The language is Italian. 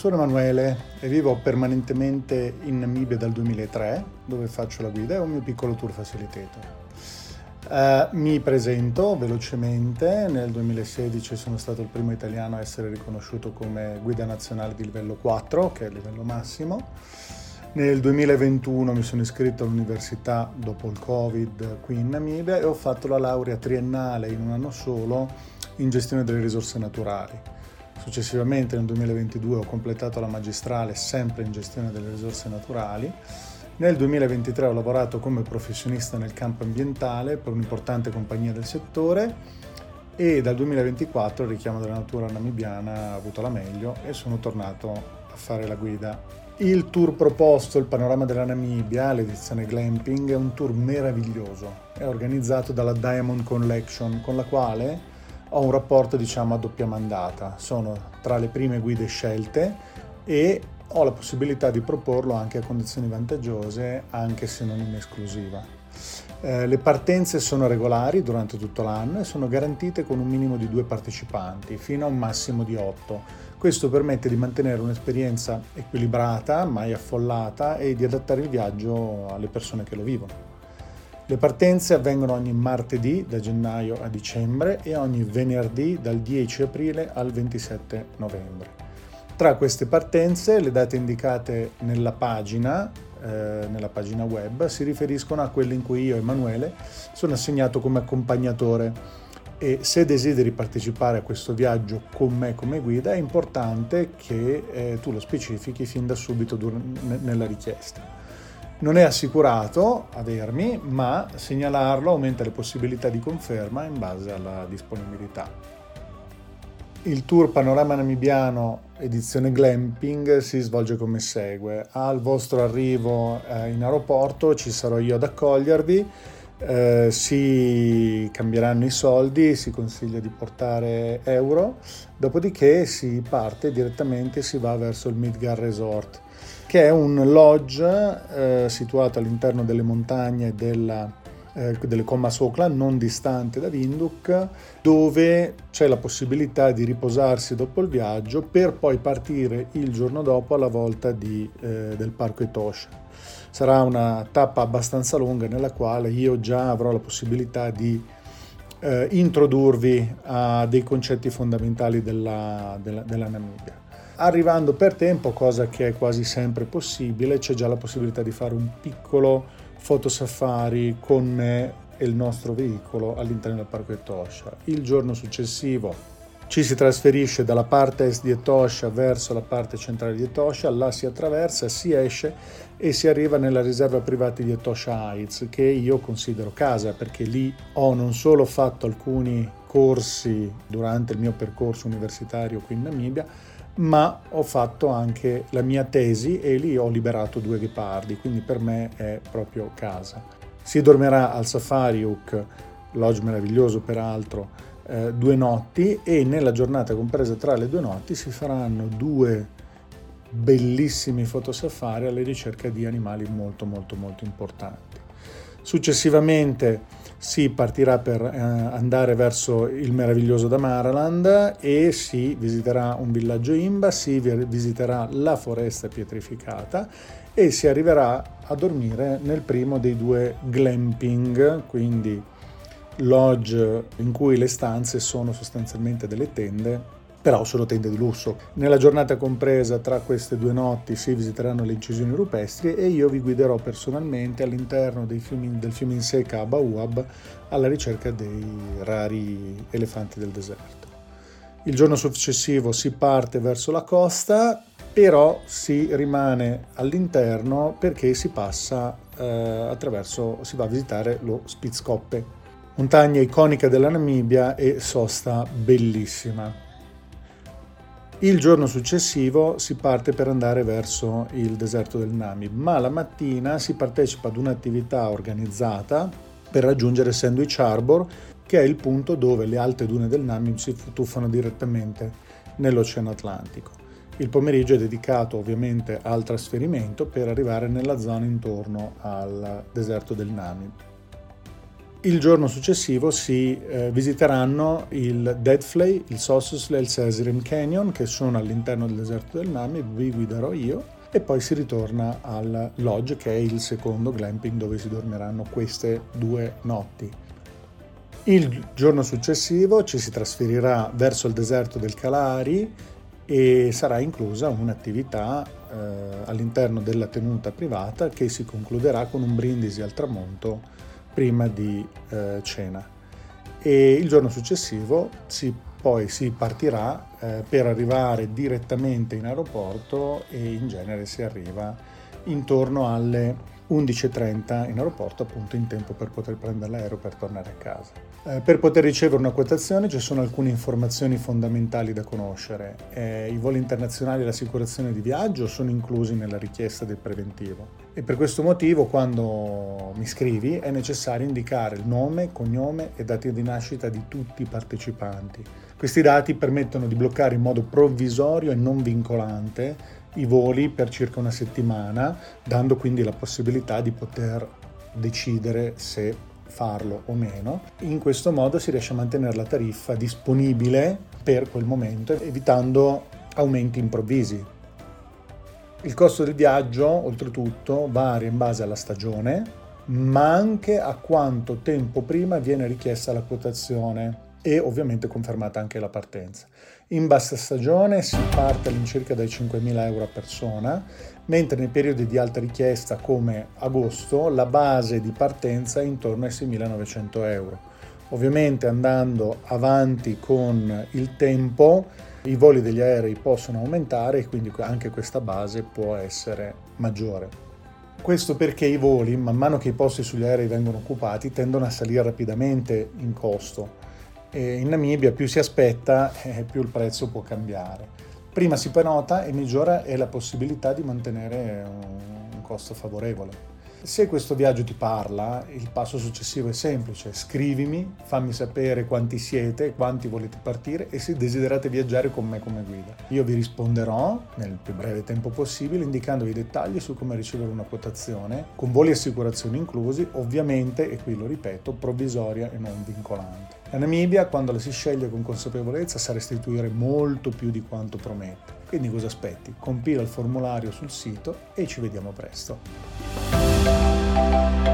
Sono Emanuele e vivo permanentemente in Namibia dal 2003, dove faccio la guida e ho un mio piccolo tour facilitator. Mi presento velocemente. Nel 2016 sono stato il primo italiano a essere riconosciuto come guida nazionale di livello 4, che è il livello massimo. Nel 2021 mi sono iscritto all'università dopo il Covid qui in Namibia e ho fatto la laurea triennale in un anno solo in gestione delle risorse naturali. Successivamente nel 2022 ho completato la magistrale sempre in gestione delle risorse naturali. Nel 2023 ho lavorato come professionista nel campo ambientale per un'importante compagnia del settore e dal 2024 il richiamo della natura namibiana ha avuto la meglio e sono tornato a fare la guida. Il tour proposto, il panorama della Namibia, l'edizione Glamping, è un tour meraviglioso. È organizzato dalla Diamond Collection, con la quale ho un rapporto a doppia mandata. Sono tra le prime guide scelte e ho la possibilità di proporlo anche a condizioni vantaggiose, anche se non in esclusiva. Le partenze sono regolari durante tutto l'anno e sono garantite con un minimo di 2 partecipanti, fino a un massimo di 8. Questo permette di mantenere un'esperienza equilibrata, mai affollata, e di adattare il viaggio alle persone che lo vivono. Le partenze avvengono ogni martedì da gennaio a dicembre e ogni venerdì dal 10 aprile al 27 novembre. Tra queste partenze, le date indicate nella pagina web si riferiscono a quelle in cui io, Emanuele, sono assegnato come accompagnatore e se desideri partecipare a questo viaggio con me come guida è importante che tu lo specifichi fin da subito nella richiesta. Non è assicurato avermi, ma segnalarlo aumenta le possibilità di conferma in base alla disponibilità. Il tour Panorama Namibiano edizione Glamping si svolge come segue. Al vostro arrivo in aeroporto ci sarò io ad accogliervi, si cambieranno i soldi, si consiglia di portare euro, dopodiché si parte direttamente, si va verso il Midgard Resort, che è un lodge situato all'interno delle montagne delle Kommasokla, non distante da Windhoek, dove c'è la possibilità di riposarsi dopo il viaggio per poi partire il giorno dopo alla volta del Parco Etosha. Sarà una tappa abbastanza lunga nella quale io già avrò la possibilità di introdurvi a dei concetti fondamentali della Namibia. Arrivando per tempo, cosa che è quasi sempre possibile, c'è già la possibilità di fare un piccolo fotosafari con me e il nostro veicolo all'interno del Parco Etosha. Il giorno successivo ci si trasferisce dalla parte est di Etosha verso la parte centrale di Etosha, là si attraversa, si esce e si arriva nella riserva privata di Etosha Heights, che io considero casa perché lì ho non solo fatto alcuni corsi durante il mio percorso universitario qui in Namibia, ma ho fatto anche la mia tesi e lì ho liberato 2 ghepardi, quindi per me è proprio casa. Si dormirà al Safari Hook, lodge meraviglioso peraltro, 2 notti e nella giornata compresa tra le 2 notti si faranno 2 bellissimi fotosafari alla ricerca di animali molto molto molto importanti. Successivamente si partirà per andare verso il meraviglioso Damaraland e si visiterà un villaggio Imba, si visiterà la foresta pietrificata e si arriverà a dormire nel primo dei 2 glamping, quindi lodge in cui le stanze sono sostanzialmente delle tende, però sono tende di lusso. Nella giornata compresa tra queste 2 notti si visiteranno le incisioni rupestri e io vi guiderò personalmente all'interno del fiume Inseka a Baoab alla ricerca dei rari elefanti del deserto. Il giorno successivo si parte verso la costa, però si rimane all'interno perché si passa si va a visitare lo Spitzkoppe, montagna iconica della Namibia e sosta bellissima. Il giorno successivo si parte per andare verso il deserto del Namib, ma la mattina si partecipa ad un'attività organizzata per raggiungere Sandwich Harbour, che è il punto dove le alte dune del Namib si tuffano direttamente nell'Oceano Atlantico. Il pomeriggio è dedicato ovviamente al trasferimento per arrivare nella zona intorno al deserto del Namib. Il giorno successivo si visiteranno il Dead Flay, il Sossusvlei e il Sesrim Canyon, che sono all'interno del deserto del Namib, vi guiderò io, e poi si ritorna al lodge, che è il secondo glamping dove si dormiranno queste 2 notti. Il giorno successivo ci si trasferirà verso il deserto del Kalahari e sarà inclusa un'attività all'interno della tenuta privata che si concluderà con un brindisi al tramonto prima di cena. E il giorno successivo poi si partirà per arrivare direttamente in aeroporto, e in genere si arriva intorno alle 11:30 in aeroporto, appunto in tempo per poter prendere l'aereo per tornare a casa. Per poter ricevere una quotazione ci sono alcune informazioni fondamentali da conoscere. I voli internazionali e l'assicurazione di viaggio sono inclusi nella richiesta del preventivo, e per questo motivo quando mi scrivi è necessario indicare il nome, cognome e data di nascita di tutti i partecipanti. Questi dati permettono di bloccare in modo provvisorio e non vincolante i voli per circa una settimana, dando quindi la possibilità di poter decidere se farlo o meno. In questo modo si riesce a mantenere la tariffa disponibile per quel momento, evitando aumenti improvvisi. Il costo del viaggio, oltretutto, varia in base alla stagione, ma anche a quanto tempo prima viene richiesta la quotazione e ovviamente confermata anche la partenza. In bassa stagione si parte all'incirca dai 5.000 euro a persona, mentre nei periodi di alta richiesta come agosto la base di partenza è intorno ai 6.900 euro. Ovviamente andando avanti con il tempo i voli degli aerei possono aumentare e quindi anche questa base può essere maggiore. Questo perché i voli, man mano che i posti sugli aerei vengono occupati, tendono a salire rapidamente in costo. E in Namibia più si aspetta, più il prezzo può cambiare. Prima si prenota e maggiore è la possibilità di mantenere un costo favorevole. Se questo viaggio ti parla, il passo successivo è semplice: scrivimi, fammi sapere quanti siete, quanti volete partire e se desiderate viaggiare con me come guida. Io vi risponderò nel più breve tempo possibile indicandovi i dettagli su come ricevere una quotazione, con voli e assicurazioni inclusi, ovviamente, e qui lo ripeto, provvisoria e non vincolante. La Namibia, quando la si sceglie con consapevolezza, sa restituire molto più di quanto promette. Quindi cosa aspetti? Compila il formulario sul sito e ci vediamo presto.